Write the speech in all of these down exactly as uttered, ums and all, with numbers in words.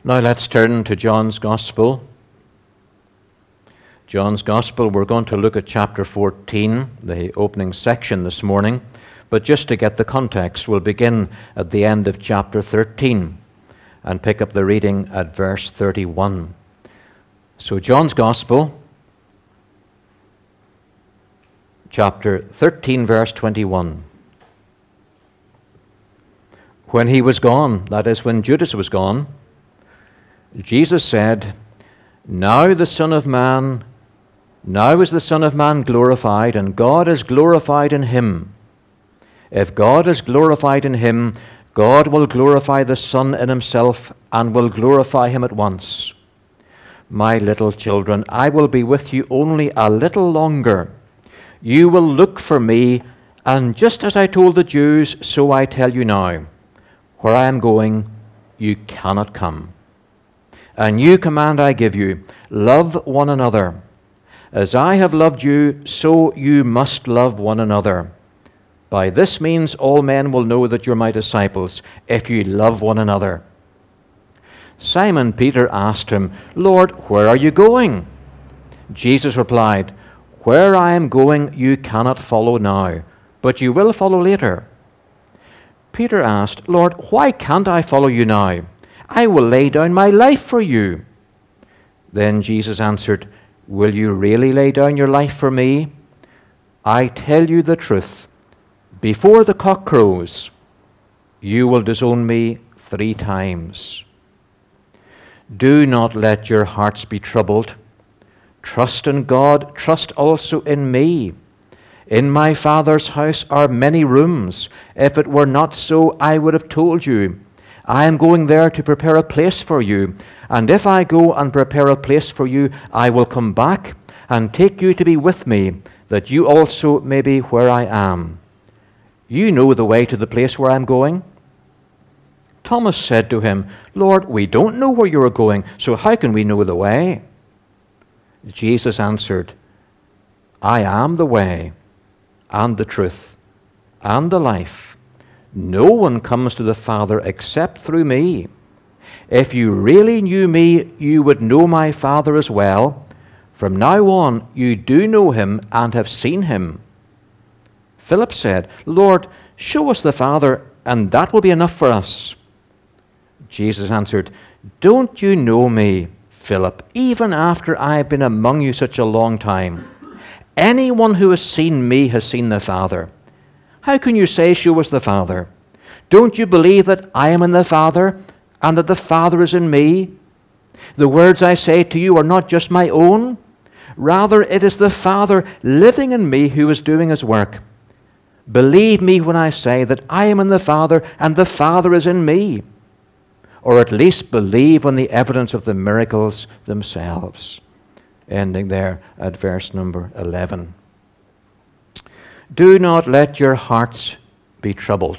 Now let's turn to John's Gospel. John's Gospel, we're going to look at chapter fourteen, the opening section this morning. But just to get the context, we'll begin at the end of chapter thirteen and pick up the reading at verse thirty-one. So John's Gospel, chapter thirteen, verse twenty-one. When he was gone, that is, when Judas was gone, Jesus said, Now the Son of Man, now is the Son of Man glorified, and God is glorified in him. If God is glorified in him, God will glorify the Son in himself, and will glorify him at once. My little children, I will be with you only a little longer. You will look for me, and just as I told the Jews, so I tell you now, where I am going, you cannot come. A new command I give you, love one another. As I have loved you, so you must love one another. By this means all men will know that you're my disciples, if you love one another. Simon Peter asked him, Lord, where are you going? Jesus replied, Where I am going you cannot follow now, but you will follow later. Peter asked, Lord, why can't I follow you now? I will lay down my life for you. Then Jesus answered, Will you really lay down your life for me? I tell you the truth. Before the cock crows, you will disown me three times. Do not let your hearts be troubled. Trust in God, trust also in me. In my Father's house are many rooms. If it were not so, I would have told you. I am going there to prepare a place for you. And if I go and prepare a place for you, I will come back and take you to be with me, that you also may be where I am. You know the way to the place where I am going. Thomas said to him, Lord, we don't know where you are going, so how can we know the way? Jesus answered, I am the way, and the truth, and the life. No one comes to the Father except through me. If you really knew me, you would know my Father as well. From now on, you do know him and have seen him. Philip said, Lord, show us the Father, and that will be enough for us. Jesus answered, Don't you know me, Philip, even after I have been among you such a long time? Anyone who has seen me has seen the Father. How can you say, Show us the Father? Don't you believe that I am in the Father, and that the Father is in me? The words I say to you are not just my own. Rather, it is the Father living in me who is doing his work. Believe me when I say that I am in the Father, and the Father is in me. Or at least believe on the evidence of the miracles themselves. Ending there at verse number eleven. Do not let your hearts be troubled.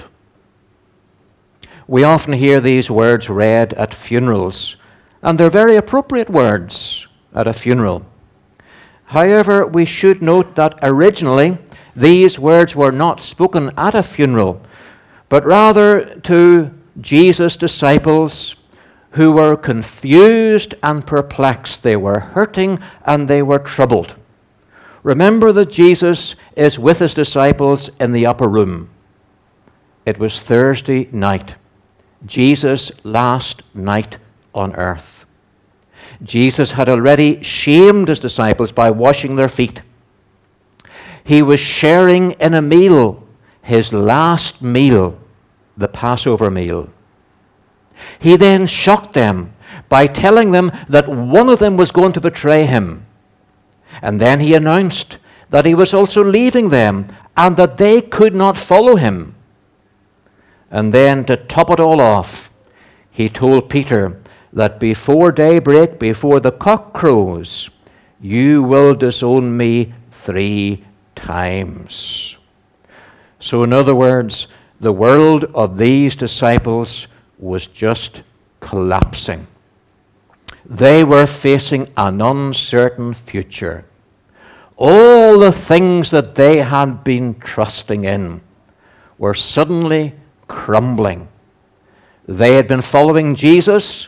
We often hear these words read at funerals, and they're very appropriate words at a funeral. However, we should note that originally these words were not spoken at a funeral, but rather to Jesus' disciples who were confused and perplexed. They were hurting and they were troubled. Remember that Jesus is with his disciples in the upper room. It was Thursday night, Jesus' last night on earth. Jesus had already shamed his disciples by washing their feet. He was sharing in a meal, his last meal, the Passover meal. He then shocked them by telling them that one of them was going to betray him. And then he announced that he was also leaving them and that they could not follow him. And then to top it all off, he told Peter that before daybreak, before the cock crows, you will disown me three times. So in other words, the world of these disciples was just collapsing. They were facing an uncertain future. All the things that they had been trusting in were suddenly crumbling. They had been following Jesus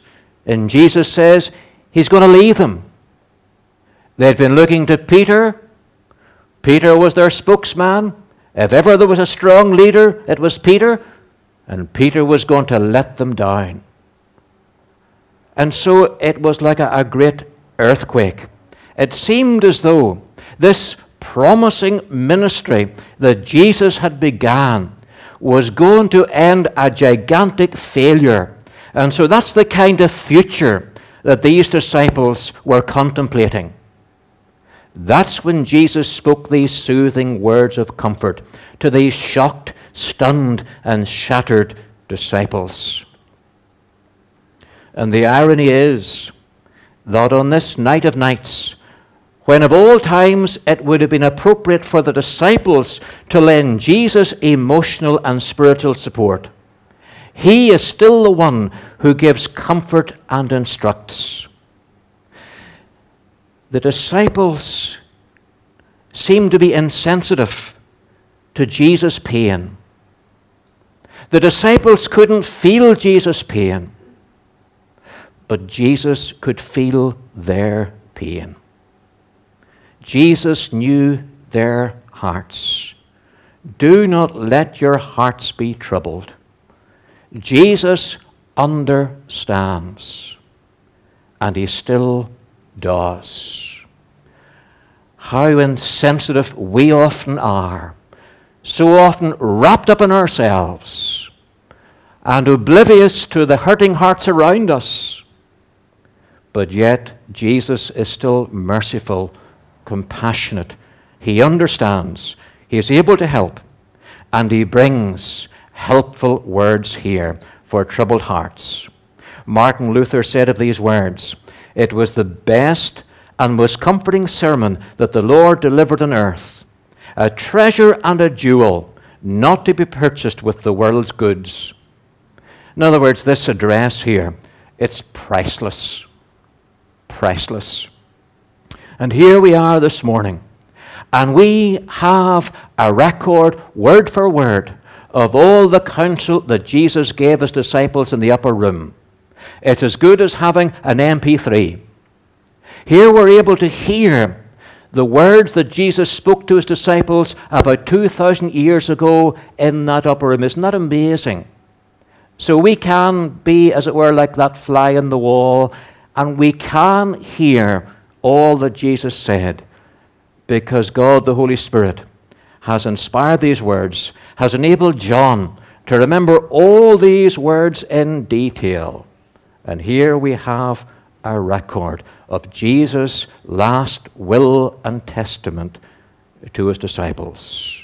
And Jesus says he's going to leave them. They'd been looking to Peter. Peter was their spokesman. If ever there was a strong leader, it was Peter. And Peter was going to let them down. And so it was like a, a great earthquake. It seemed as though this promising ministry that Jesus had begun was going to end a gigantic failure. And so that's the kind of future that these disciples were contemplating. That's when Jesus spoke these soothing words of comfort to these shocked, stunned, and shattered disciples. And the irony is that on this night of nights, when of all times it would have been appropriate for the disciples to lend Jesus emotional and spiritual support, he is still the one who gives comfort and instructs. The disciples seem to be insensitive to Jesus' pain. The disciples couldn't feel Jesus' pain, but Jesus could feel their pain. Jesus knew their hearts. Do not let your hearts be troubled. Jesus understands, and he still does. How insensitive we often are, so often wrapped up in ourselves and oblivious to the hurting hearts around us. But yet, Jesus is still merciful, compassionate. He understands. He is able to help. And he brings helpful words here for troubled hearts. Martin Luther said of these words, "It was the best and most comforting sermon that the Lord delivered on earth, a treasure and a jewel, not to be purchased with the world's goods." In other words, this address here, it's priceless. Priceless. And here we are this morning, and we have a record, word for word, of all the counsel that Jesus gave his disciples in the upper room. It's as good as having an M P three. Here we're able to hear the words that Jesus spoke to his disciples about two thousand years ago in that upper room. Isn't that amazing? So we can be, as it were, like that fly on the wall, and we can hear all that Jesus said, because God, the Holy Spirit, has inspired these words, has enabled John to remember all these words in detail. And here we have a record of Jesus' last will and testament to his disciples.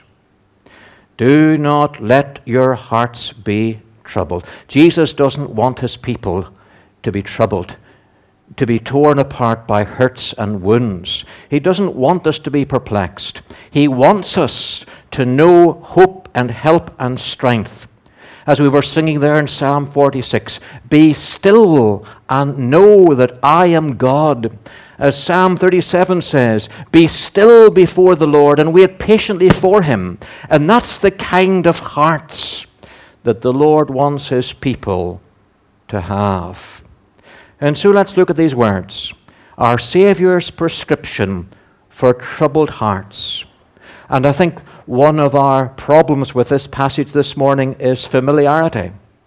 Do not let your hearts be troubled. Jesus doesn't want his people to be troubled, to be torn apart by hurts and wounds. He doesn't want us to be perplexed. He wants us to know hope and help and strength. As we were singing there in Psalm forty-six, be still and know that I am God. As Psalm thirty-seven says, be still before the Lord and wait patiently for him. And that's the kind of hearts that the Lord wants his people to have. And so let's look at these words. Our Savior's prescription for troubled hearts. And I think one of our problems with this passage this morning is familiarity.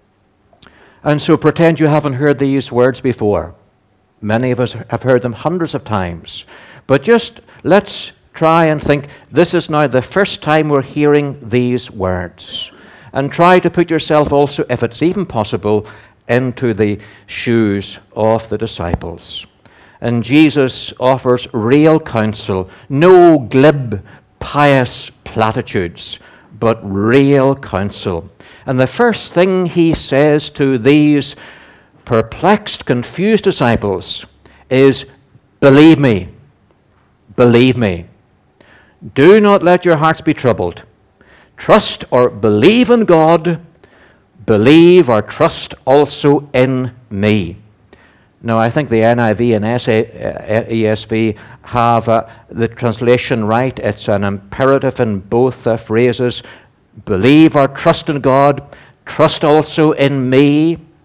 And so pretend you haven't heard these words before. Many of us have heard them hundreds of times. But just let's try and think, this is now the first time we're hearing these words. And try to put yourself also, if it's even possible, into the shoes of the disciples. And Jesus offers real counsel, no glib, pious platitudes, but real counsel. And the first thing he says to these perplexed, confused disciples is, believe me, believe me. Do not let your hearts be troubled. Trust or believe in God, believe or trust also in me. Now, I think the N I V and E S V have uh, the translation right. It's an imperative in both uh, phrases. Believe or trust in God, trust also in me.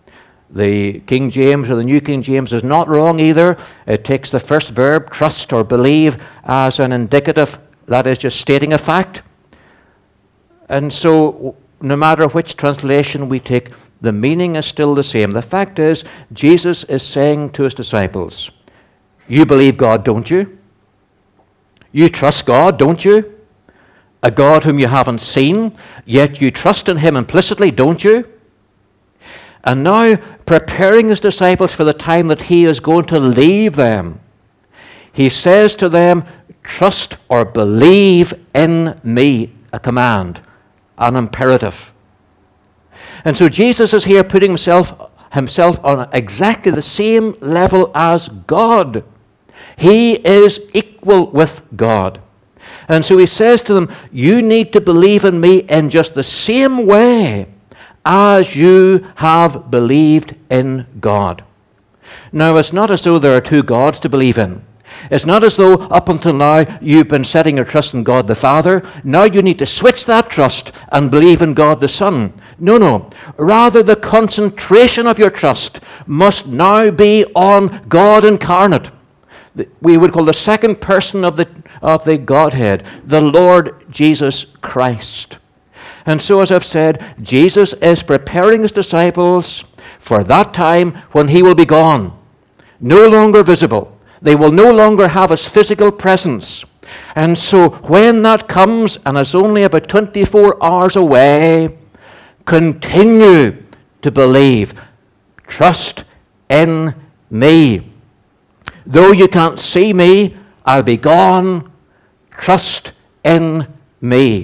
The King James or the New King James is not wrong either. It takes the first verb, trust or believe, as an indicative, that is just stating a fact. And so no matter which translation we take, the meaning is still the same. The fact is, Jesus is saying to his disciples, you believe God, don't you? You trust God, don't you? A God whom you haven't seen, yet you trust in him implicitly, don't you? And now, preparing his disciples for the time that he is going to leave them, he says to them, trust or believe in me, a command, an imperative. And so Jesus is here putting himself, himself on exactly the same level as God. He is equal with God. And so he says to them, you need to believe in me in just the same way as you have believed in God. Now, it's not as though there are two gods to believe in. It's not as though up until now you've been setting your trust in God the Father. Now you need to switch that trust and believe in God the Son. No, no. Rather, the concentration of your trust must now be on God incarnate. We would call the second person of the, of the Godhead, the Lord Jesus Christ. And so, as I've said, Jesus is preparing his disciples for that time when he will be gone, no longer visible. They will no longer have his physical presence. And so when that comes, and it's only about twenty-four hours away, continue to believe. Trust in me. Though you can't see me, I'll be gone. Trust in me.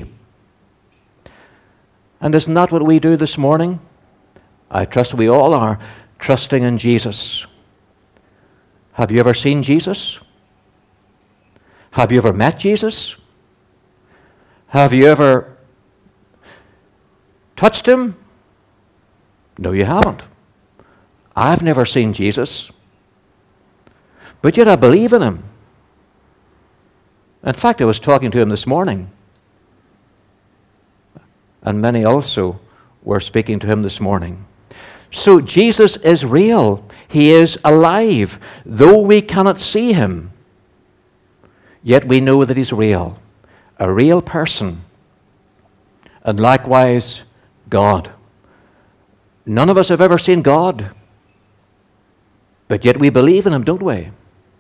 And isn't that what we do this morning? I trust we all are trusting in Jesus. Have you ever seen Jesus? Have you ever met Jesus? Have you ever touched him? No, you haven't. I've never seen Jesus. But yet I believe in him. In fact, I was talking to him this morning. And many also were speaking to him this morning. So Jesus is real. He is alive. Though we cannot see him, yet we know that he's real. A real person. And likewise, God. None of us have ever seen God. But yet we believe in him, don't we?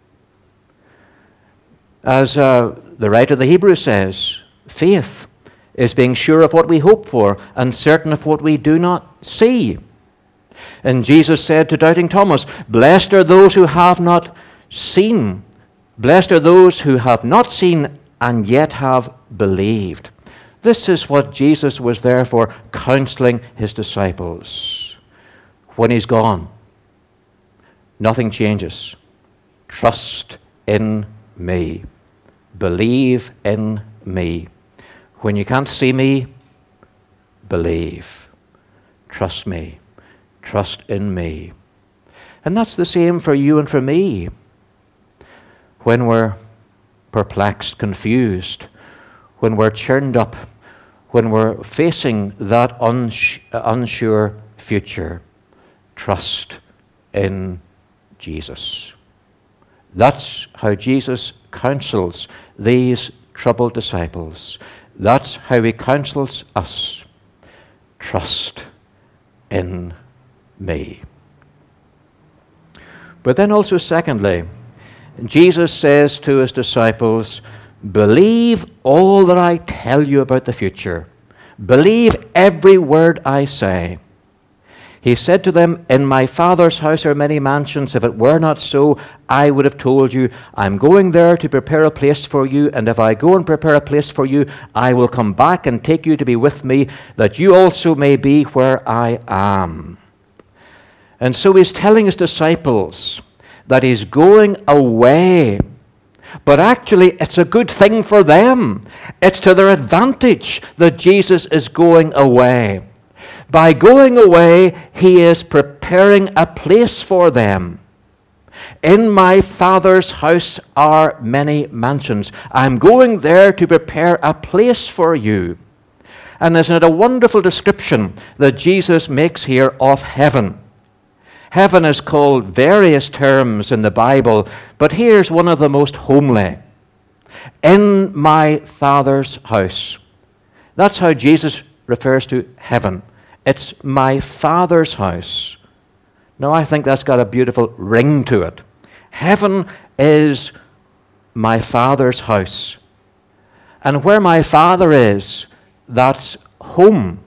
As uh, the writer of the Hebrews says, faith is being sure of what we hope for and certain of what we do not see. And Jesus said to doubting Thomas, blessed are those who have not seen. Blessed are those who have not seen and yet have believed. This is what Jesus was there for, counseling his disciples. When he's gone, nothing changes. Trust in me. Believe in me. When you can't see me, believe. Trust me. Trust in me. And that's the same for you and for me. When we're perplexed, confused, when we're churned up, when we're facing that uns- unsure future, trust in Jesus. That's how Jesus counsels these troubled disciples. That's how he counsels us. Trust in me. But then also, secondly, Jesus says to his disciples, believe all that I tell you about the future. Believe every word I say. He said to them, in my Father's house are many mansions. If it were not so, I would have told you. I'm going there to prepare a place for you. And if I go and prepare a place for you, I will come back and take you to be with me, that you also may be where I am. And so he's telling his disciples that he's going away. But actually, it's a good thing for them. It's to their advantage that Jesus is going away. By going away, he is preparing a place for them. In my Father's house are many mansions. I'm going there to prepare a place for you. And isn't it a wonderful description that Jesus makes here of heaven? Heaven is called various terms in the Bible, but here's one of the most homely. In my Father's house. That's how Jesus refers to heaven. It's my Father's house. Now, I think that's got a beautiful ring to it. Heaven is my Father's house. And where my Father is, that's home.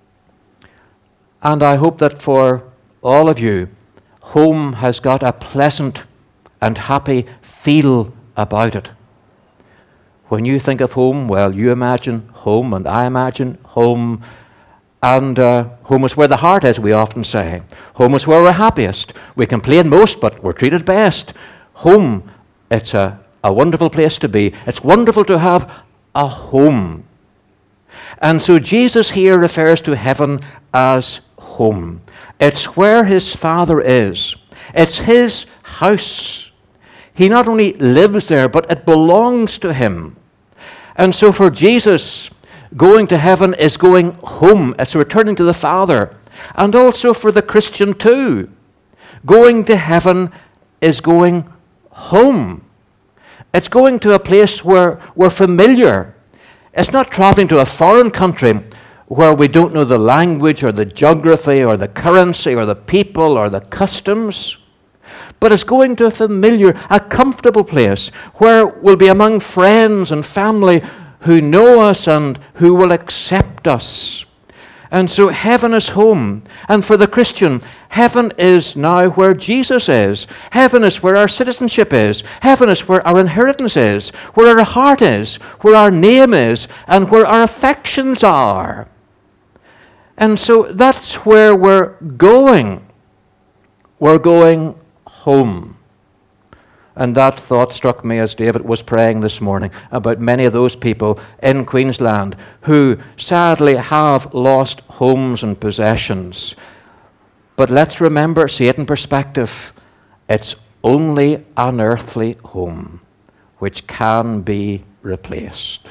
And I hope that for all of you, home has got a pleasant and happy feel about it. When you think of home, well, you imagine home, and I imagine home. And uh, home is where the heart is, we often say. Home is where we're happiest. We complain most, but we're treated best. Home, it's a, a wonderful place to be. It's wonderful to have a home. And so Jesus here refers to heaven as home. It's where his Father is. It's his house. He not only lives there, but it belongs to him. And so for Jesus, going to heaven is going home. It's returning to the Father. And also for the Christian too. Going to heaven is going home. It's going to a place where we're familiar. It's not traveling to a foreign country where we don't know the language or the geography or the currency or the people or the customs. But it's going to a familiar, a comfortable place where we'll be among friends and family who know us and who will accept us. And so heaven is home. And for the Christian, heaven is now where Jesus is. Heaven is where our citizenship is. Heaven is where our inheritance is, where our heart is, where our name is, and where our affections are. And so that's where we're going. We're going home. And that thought struck me as David was praying this morning about many of those people in Queensland who sadly have lost homes and possessions. But let's remember, see it in perspective. It's only an earthly home which can be replaced.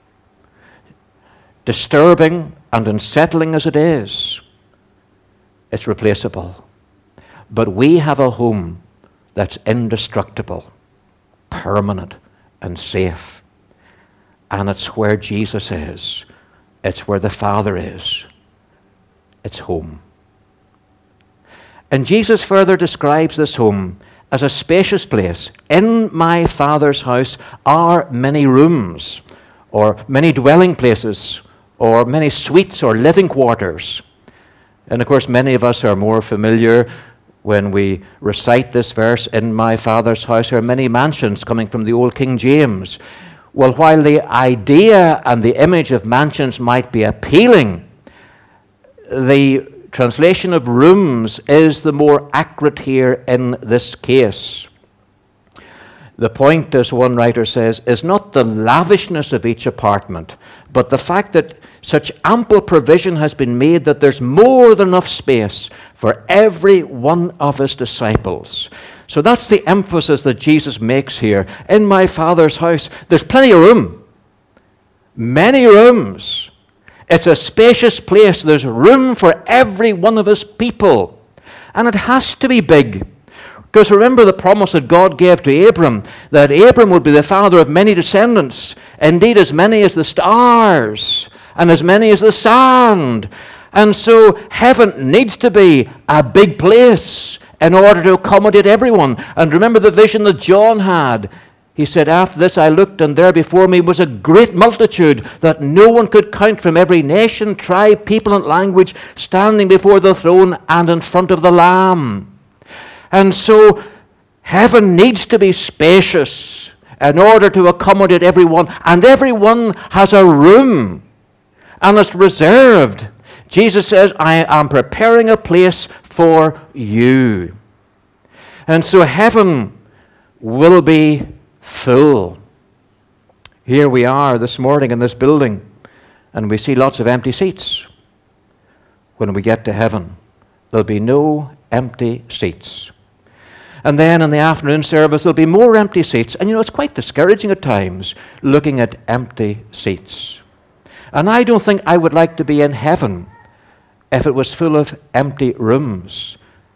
Disturbing and unsettling as it is, it's replaceable. But we have a home that's indestructible, permanent, and safe. And it's where Jesus is. It's where the Father is. It's home. And Jesus further describes this home as a spacious place. In my Father's house are many rooms, or many dwelling places, or many suites or living quarters. And of course, many of us are more familiar when we recite this verse, in my Father's house are many mansions, coming from the old King James. Well, while the idea and the image of mansions might be appealing, the translation of rooms is the more accurate here in this case. The point, as one writer says, is not the lavishness of each apartment, but the fact that such ample provision has been made that there's more than enough space for every one of his disciples. So that's the emphasis that Jesus makes here. In my Father's house, there's plenty of room. Many rooms. It's a spacious place. There's room for every one of his people. And it has to be big. Because remember the promise that God gave to Abram, that Abram would be the father of many descendants, indeed as many as the stars, and as many as the sand. And so heaven needs to be a big place in order to accommodate everyone. And remember the vision that John had. He said, after this I looked, and there before me was a great multitude that no one could count, from every nation, tribe, people, and language, standing before the throne and in front of the Lamb. And so heaven needs to be spacious in order to accommodate everyone. And everyone has a room. And it's reserved. Jesus says, I am preparing a place for you. And so heaven will be full. Here we are this morning in this building, and we see lots of empty seats. When we get to heaven, there'll be no empty seats. And then in the afternoon service, there'll be more empty seats. And you know, it's quite discouraging at times, looking at empty seats. And I don't think I would like to be in heaven if it was full of empty rooms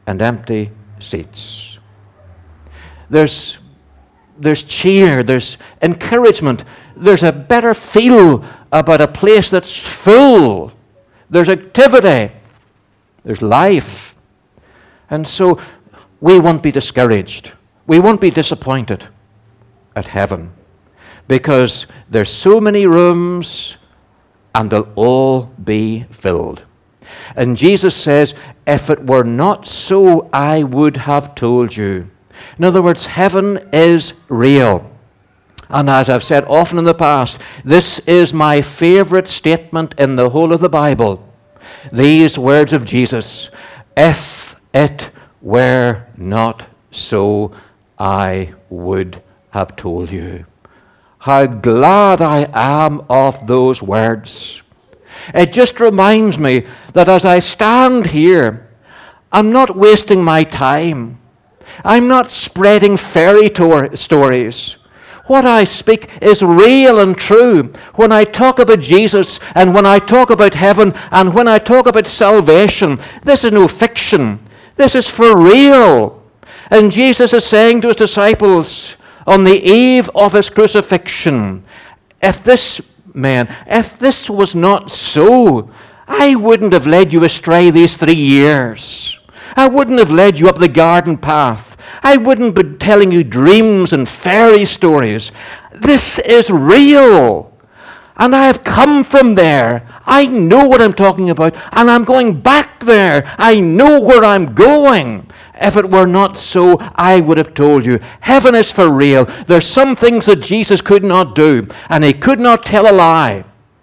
and empty seats. There's, there's cheer, there's encouragement, there's a better feel about a place that's full. There's activity, there's life. And so we won't be discouraged. We won't be disappointed at heaven, because there's so many rooms and they'll all be filled. And Jesus says, if it were not so, I would have told you. In other words, heaven is real. And as I've said often in the past, this is my favorite statement in the whole of the Bible. These words of Jesus, if it were not so, I would have told you. How glad I am of those words. It just reminds me that as I stand here, I'm not wasting my time. I'm not spreading fairy to- stories. What I speak is real and true. When I talk about Jesus, and when I talk about heaven, and when I talk about salvation, this is no fiction. This is for real. And Jesus is saying to his disciples on the eve of his crucifixion, if this, man, if this was not so, I wouldn't have led you astray these three years. I wouldn't have led you up the garden path. I wouldn't be telling you dreams and fairy stories. This is real. And I have come from there. I know what I'm talking about, and I'm going back there. I know where I'm going. If it were not so, I would have told you. Heaven is for real. There's some things that Jesus could not do, and he could not tell a lie.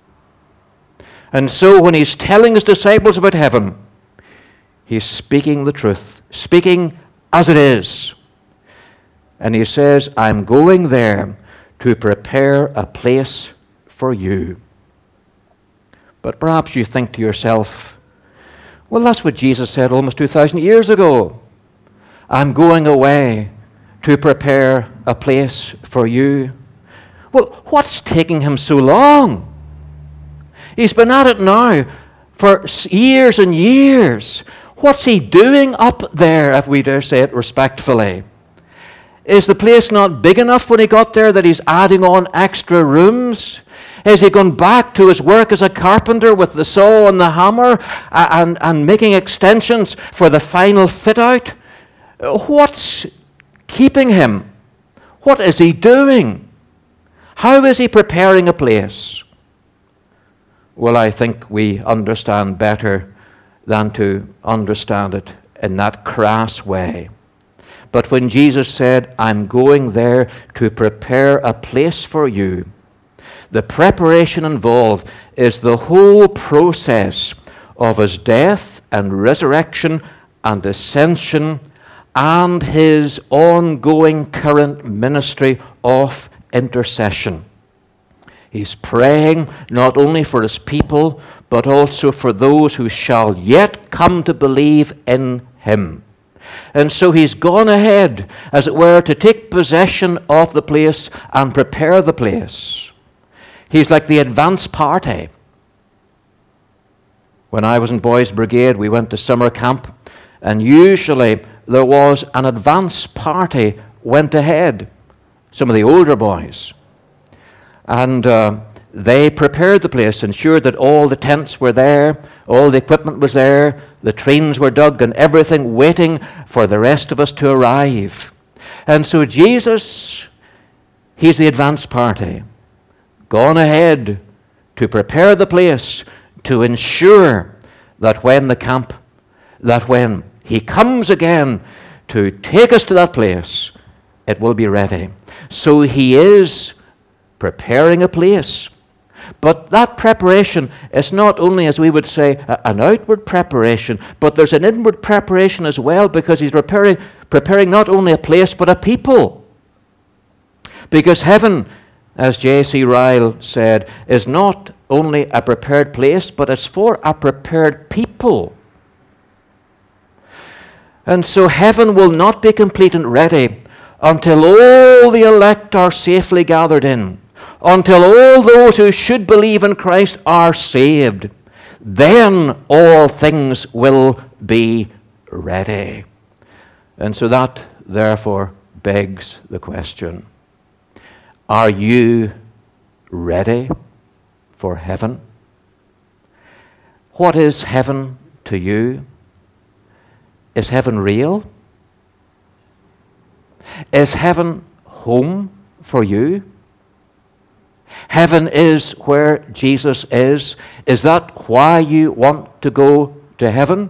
And so when he's telling his disciples about heaven, he's speaking the truth, speaking as it is. And he says, I'm going there to prepare a place for you. But perhaps you think to yourself, well, that's what Jesus said almost two thousand years ago. I'm going away to prepare a place for you. Well, what's taking him so long? He's been at it now for years and years. What's he doing up there, if we dare say it respectfully? Is the place not big enough when he got there that he's adding on extra rooms? Is he going back to his work as a carpenter with the saw and the hammer and, and making extensions for the final fit-out? What's keeping him? What is he doing? How is he preparing a place? Well, I think we understand better than to understand it in that crass way. But when Jesus said, I'm going there to prepare a place for you, the preparation involved is the whole process of his death and resurrection and ascension and his ongoing current ministry of intercession. He's praying not only for his people, but also for those who shall yet come to believe in him. And so he's gone ahead, as it were, to take possession of the place and prepare the place. He's like the advance party. When I was in Boys Brigade, we went to summer camp, and usually there was an advance party went ahead, some of the older boys. And uh, they prepared the place, ensured that all the tents were there, all the equipment was there, the trains were dug, and everything waiting for the rest of us to arrive. And so Jesus, he's the advance party, gone ahead to prepare the place, to ensure that when the camp, that when he comes again to take us to that place, it will be ready. So he is preparing a place. But that preparation is not only, as we would say, an outward preparation, but there's an inward preparation as well, because he's preparing, preparing not only a place, but a people. Because heaven, as J C Ryle said, is not only a prepared place, but it's for a prepared people. And so heaven will not be complete and ready until all the elect are safely gathered in, until all those who should believe in Christ are saved. Then all things will be ready. And so that, therefore, begs the question, are you ready for heaven? What is heaven to you? Is heaven real? Is heaven home for you? Heaven is where Jesus is. Is that why you want to go to heaven?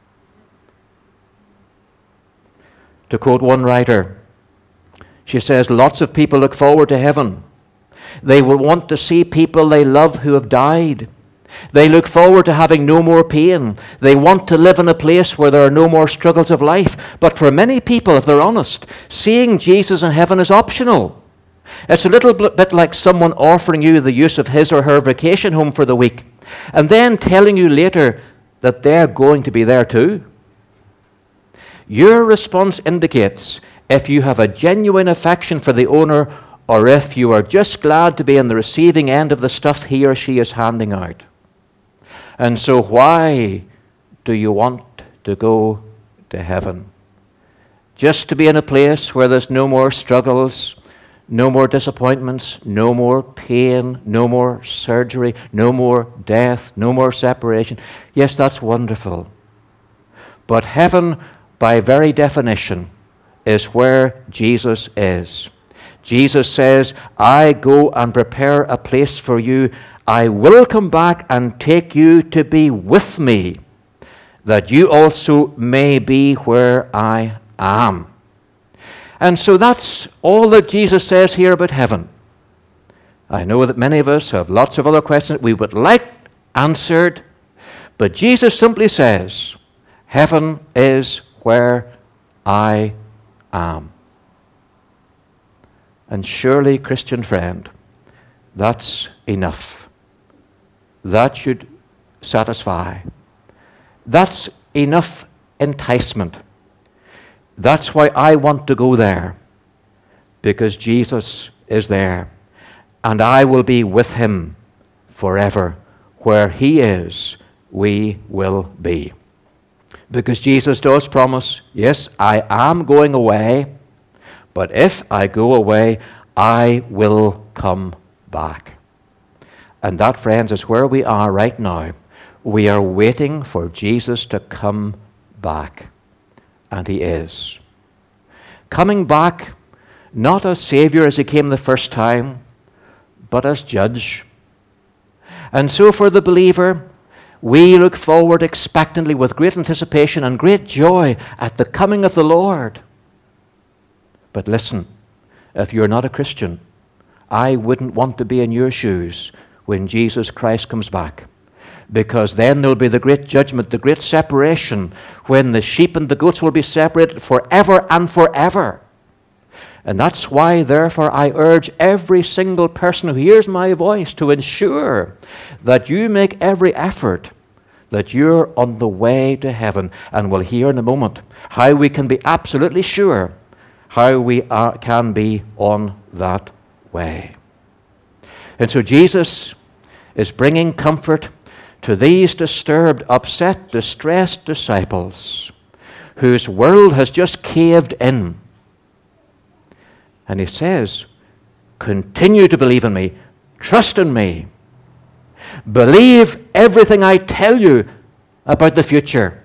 To quote one writer, she says, lots of people look forward to heaven. They will want to see people they love who have died. They look forward to having no more pain. They want to live in a place where there are no more struggles of life. But for many people, if they're honest, seeing Jesus in heaven is optional. It's a little bit like someone offering you the use of his or her vacation home for the week and then telling you later that they're going to be there too. Your response indicates if you have a genuine affection for the owner or if you are just glad to be on the receiving end of the stuff he or she is handing out. And so why do you want to go to heaven? Just to be in a place where there's no more struggles, no more disappointments, no more pain, no more surgery, no more death, no more separation. Yes, that's wonderful. But heaven, by very definition, is where Jesus is. Jesus says, I go and prepare a place for you. I will come back and take you to be with me, that you also may be where I am. And so that's all that Jesus says here about heaven. I know that many of us have lots of other questions we would like answered, but Jesus simply says, heaven is where I am. And surely, Christian friend, that's enough. That should satisfy. That's enough enticement. That's why I want to go there, because Jesus is there, and I will be with him forever. Where he is, we will be. Because Jesus does promise, yes, I am going away, but if I go away, I will come back. And that, friends, is where we are right now. We are waiting for Jesus to come back. And he is. Coming back, not as Savior as he came the first time, but as Judge. And so for the believer, we look forward expectantly with great anticipation and great joy at the coming of the Lord. But listen, if you're not a Christian, I wouldn't want to be in your shoes when Jesus Christ comes back. Because then there'll be the great judgment, the great separation, when the sheep and the goats will be separated forever and forever. And that's why, therefore, I urge every single person who hears my voice to ensure that you make every effort that you're on the way to heaven. And we'll hear in a moment how we can be absolutely sure how we are, can be on that way. And so Jesus is bringing comfort to these disturbed, upset, distressed disciples whose world has just caved in. And he says, continue to believe in me, trust in me, believe everything I tell you about the future.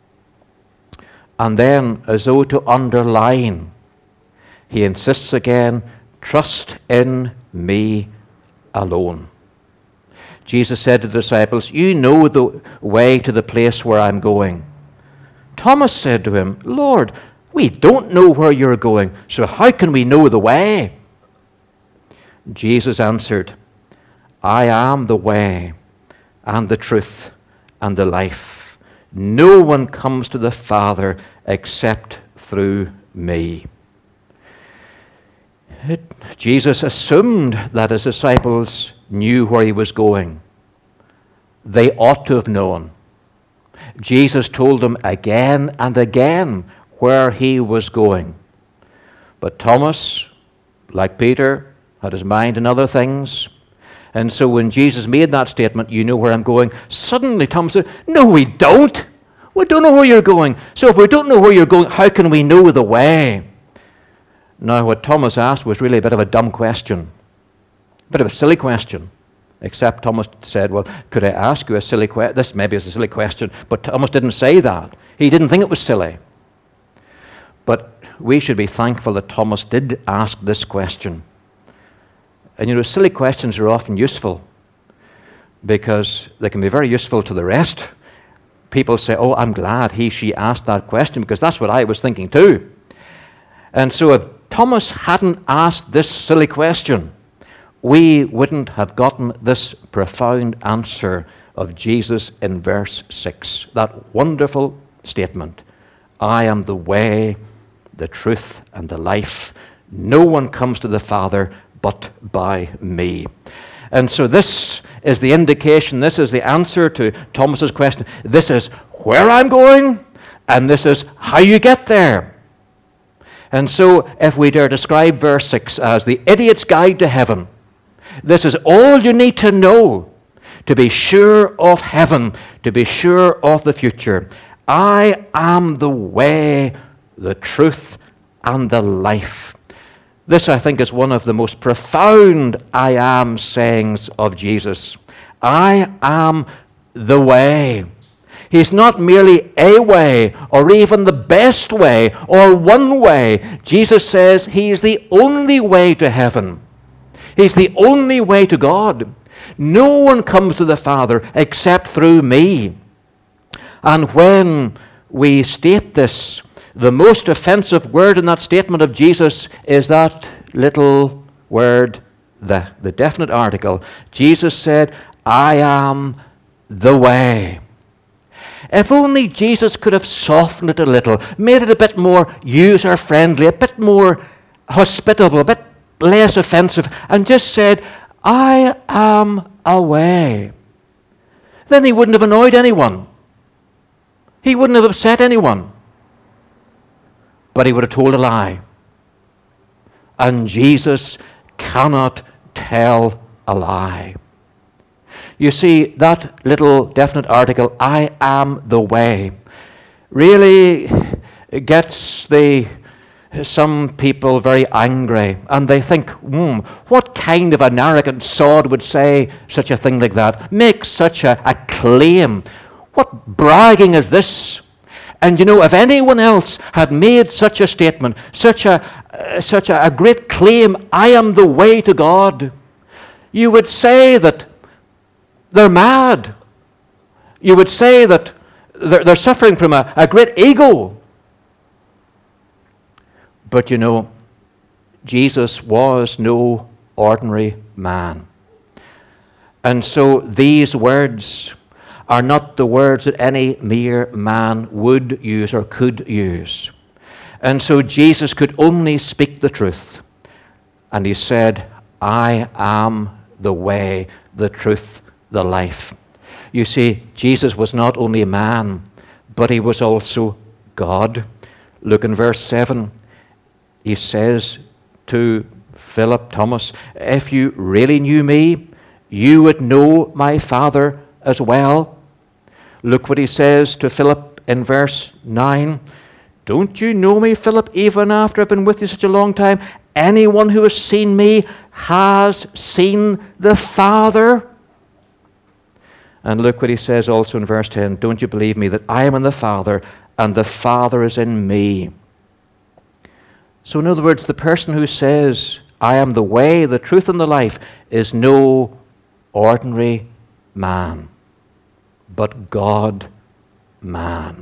And then, as though to underline, he insists again, trust in me alone. Jesus said to the disciples, you know the way to the place where I'm going. Thomas said to him, Lord, we don't know where you're going, so how can we know the way? Jesus answered, I am the way and the truth and the life. No one comes to the Father except through me. It, Jesus assumed that his disciples knew where he was going. They ought to have known. Jesus told them again and again where he was going. But Thomas, like Peter, had his mind in other things. And so when Jesus made that statement, you know where I'm going, suddenly Thomas said, no, we don't. We don't know where you're going. So if we don't know where you're going, how can we know the way? Now, what Thomas asked was really a bit of a dumb question, a bit of a silly question. Except Thomas said, well, could I ask you a silly question? This maybe is a silly question, but Thomas didn't say that. He didn't think it was silly. But we should be thankful that Thomas did ask this question. And you know, silly questions are often useful because they can be very useful to the rest. People say, oh, I'm glad he, she asked that question because that's what I was thinking too. And so if Thomas hadn't asked this silly question, we wouldn't have gotten this profound answer of Jesus in verse six. That wonderful statement, I am the way, the truth, and the life. No one comes to the Father but by me. And so this is the indication, this is the answer to Thomas's question. This is where I'm going, and this is how you get there. And so if we dare describe verse six as the idiot's guide to heaven, this is all you need to know to be sure of heaven, to be sure of the future. I am the way, the truth, and the life. This, I think, is one of the most profound I am sayings of Jesus. I am the way. He's not merely a way, or even the best way, or one way. Jesus says he is the only way to heaven. He's the only way to God. No one comes to the Father except through me. And when we state this, the most offensive word in that statement of Jesus is that little word, the, the definite article. Jesus said, I am the way. If only Jesus could have softened it a little, made it a bit more user-friendly, a bit more hospitable, a bit less offensive, and just said, I am a way. Then he wouldn't have annoyed anyone. He wouldn't have upset anyone. But he would have told a lie. And Jesus cannot tell a lie. You see, that little definite article, I am the way, really gets the some people very angry, and they think, hmm, what kind of an arrogant sod would say such a thing like that, make such a, a claim? What bragging is this? And you know, if anyone else had made such a statement, such a uh, such a, a great claim, I am the way to God, you would say that they're mad. You would say that they're, they're suffering from a, a great ego. But you know, Jesus was no ordinary man. And so these words are not the words that any mere man would use or could use. And so Jesus could only speak the truth. And he said, I am the way, the truth, the life. You see, Jesus was not only a man, but he was also God. Look in verse seven. He says to Philip, Thomas, if you really knew me, you would know my Father as well. Look what he says to Philip in verse nine. Don't you know me, Philip, even after I've been with you such a long time? Anyone who has seen me has seen the Father. And look what he says also in verse ten. Don't you believe me that I am in the Father and the Father is in me? So in other words, the person who says, I am the way, the truth, and the life is no ordinary man, but God-man.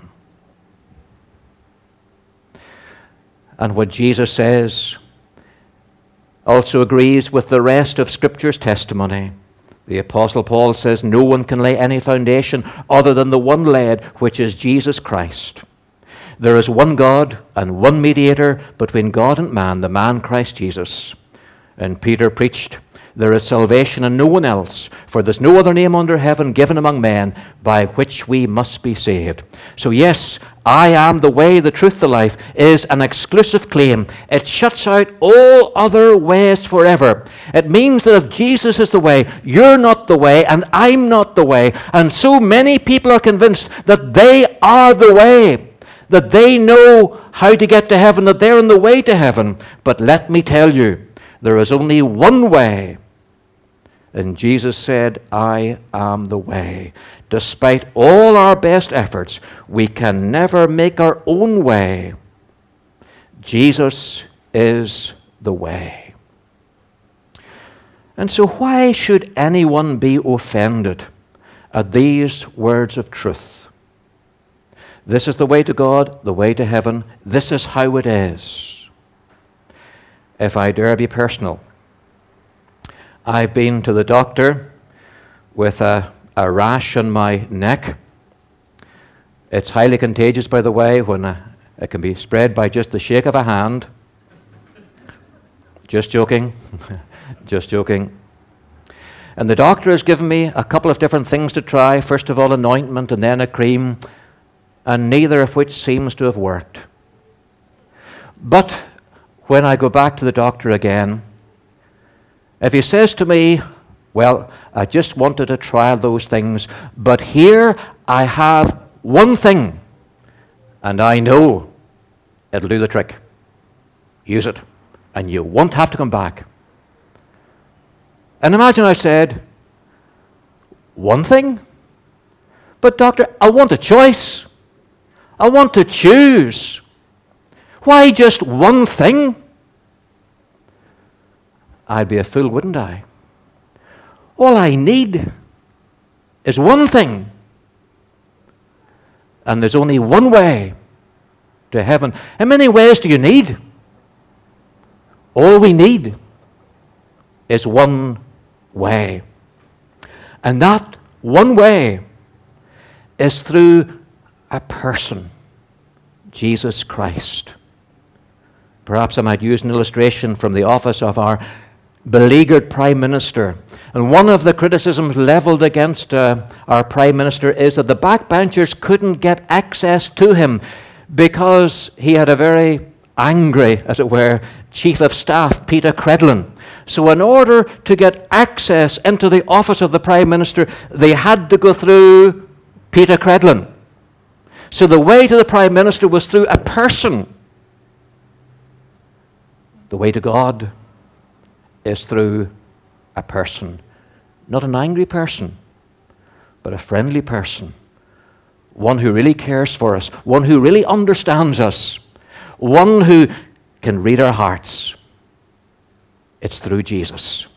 And what Jesus says also agrees with the rest of Scripture's testimony. The Apostle Paul says, no one can lay any foundation other than the one laid, which is Jesus Christ. There is one God and one mediator between God and man, the man Christ Jesus. And Peter preached There is salvation in no one else, for there's no other name under heaven given among men by which we must be saved. So yes, I am the way, the truth, the life is an exclusive claim. It shuts out all other ways forever. It means that if Jesus is the way, you're not the way, and I'm not the way. And so many people are convinced that they are the way, that they know how to get to heaven, that they're on the way to heaven. But let me tell you, there is only one way. And Jesus said, I am the way. Despite all our best efforts, we can never make our own way. Jesus is the way. And so why should anyone be offended at these words of truth? This is the way to God, the way to heaven. This is how it is. If I dare be personal, I've been to the doctor with a, a rash on my neck. It's highly contagious, by the way, when a, it can be spread by just the shake of a hand. Just joking. Just joking. And the doctor has given me a couple of different things to try. First of all, an ointment and then a cream, and neither of which seems to have worked. But when I go back to the doctor again, if he says to me, well, I just wanted to try those things, but here I have one thing, and I know it'll do the trick. Use it, and you won't have to come back. And imagine I said, one thing? But doctor, I want a choice. I want to choose. Why just one thing? I'd be a fool, wouldn't I? All I need is one thing. And there's only one way to heaven. How many ways do you need? All we need is one way. And that one way is through a person, Jesus Christ. Perhaps I might use an illustration from the office of our beleaguered Prime Minister. And one of the criticisms leveled against uh, our Prime Minister is that the backbenchers couldn't get access to him because he had a very angry, as it were, Chief of Staff, Peter Credlin. So in order to get access into the office of the Prime Minister, they had to go through Peter Credlin. So the way to the Prime Minister was through a person. The way to God is through a person. Not an angry person, but a friendly person. One who really cares for us. One who really understands us. One who can read our hearts. It's through Jesus.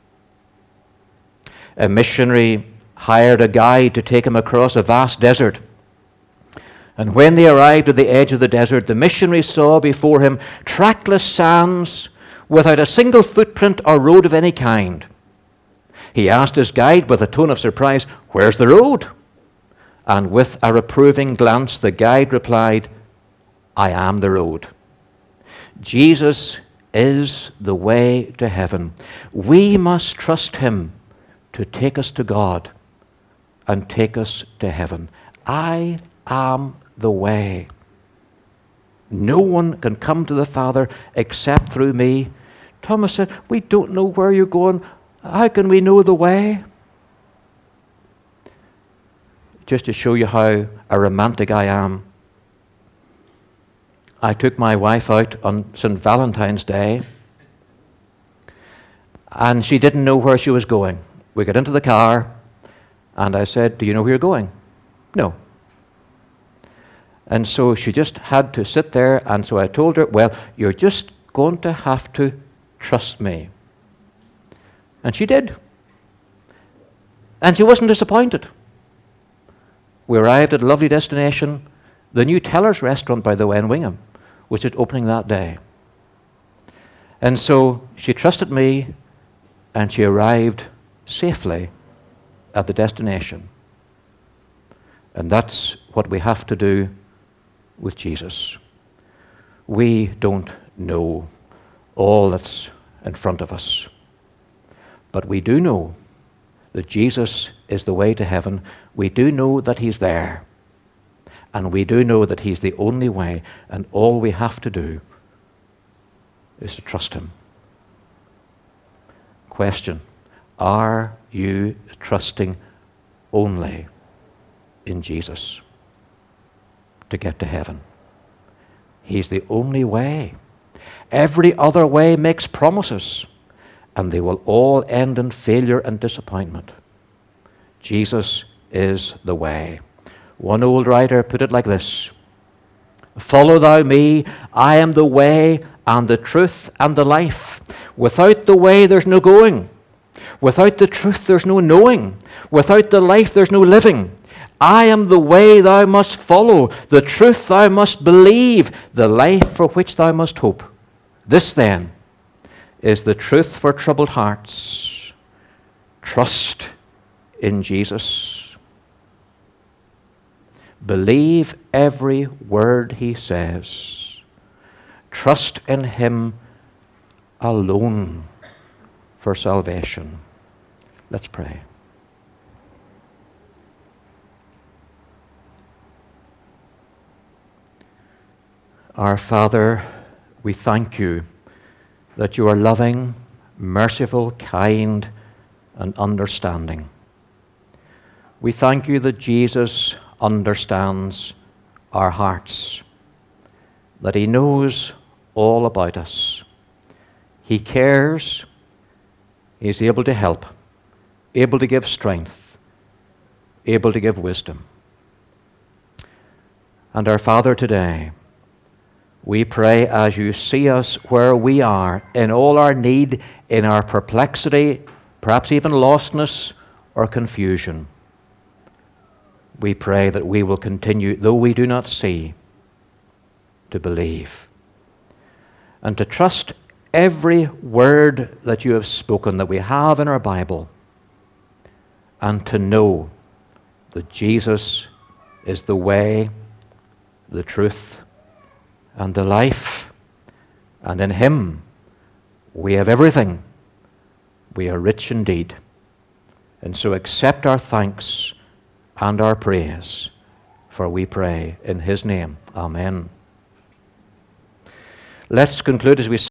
A missionary hired a guide to take him across a vast desert. And when they arrived at the edge of the desert, the missionary saw before him trackless sands without a single footprint or road of any kind. He asked his guide with a tone of surprise, "Where's the road?" And with a reproving glance, the guide replied, "I am the road." Jesus is the way to heaven. We must trust him to take us to God and take us to heaven. I am the way. No one can come to the Father except through me. Thomas said, "We don't know where you're going. How can we know the way?" Just to show you how a romantic I am, I took my wife out on Saint Valentine's Day, and she didn't know where she was going. We got into the car, and I said, "Do you know where you're going?" "No." And so she just had to sit there, and so I told her, "Well, you're just going to have to trust me." And she did. And she wasn't disappointed. We arrived at a lovely destination, the new Teller's restaurant, by the way, in Wingham, which is opening that day. And so she trusted me, and she arrived safely at the destination. And that's what we have to do with Jesus. We don't know all that's in front of us. But we do know that Jesus is the way to heaven. We do know that he's there. And we do know that he's the only way, and all we have to do is to trust him. Question: are you trusting only in Jesus to get to heaven? He's the only way. Every other way makes promises, and they will all end in failure and disappointment. Jesus is the way. One old writer put it like this: follow thou me, I am the way and the truth and the life. Without the way there's no going. Without the truth there's no knowing. Without the life there's no living. I am the way thou must follow, the truth thou must believe, the life for which thou must hope. This then is the truth for troubled hearts. Trust in Jesus. Believe every word he says. Trust in him alone for salvation. Let's pray. Our Father, we thank you that you are loving, merciful, kind, and understanding. We thank you that Jesus understands our hearts, that he knows all about us. He cares. He's able to help, able to give strength, able to give wisdom. And our Father, today, we pray as you see us where we are, in all our need, in our perplexity, perhaps even lostness or confusion. We pray that we will continue, though we do not see, to believe and to trust every word that you have spoken, that we have in our Bible, and to know that Jesus is the way, the truth, and the life, and in him we have everything. We are rich indeed. And so accept our thanks and our praise, for we pray in his name. Amen. Let's conclude as we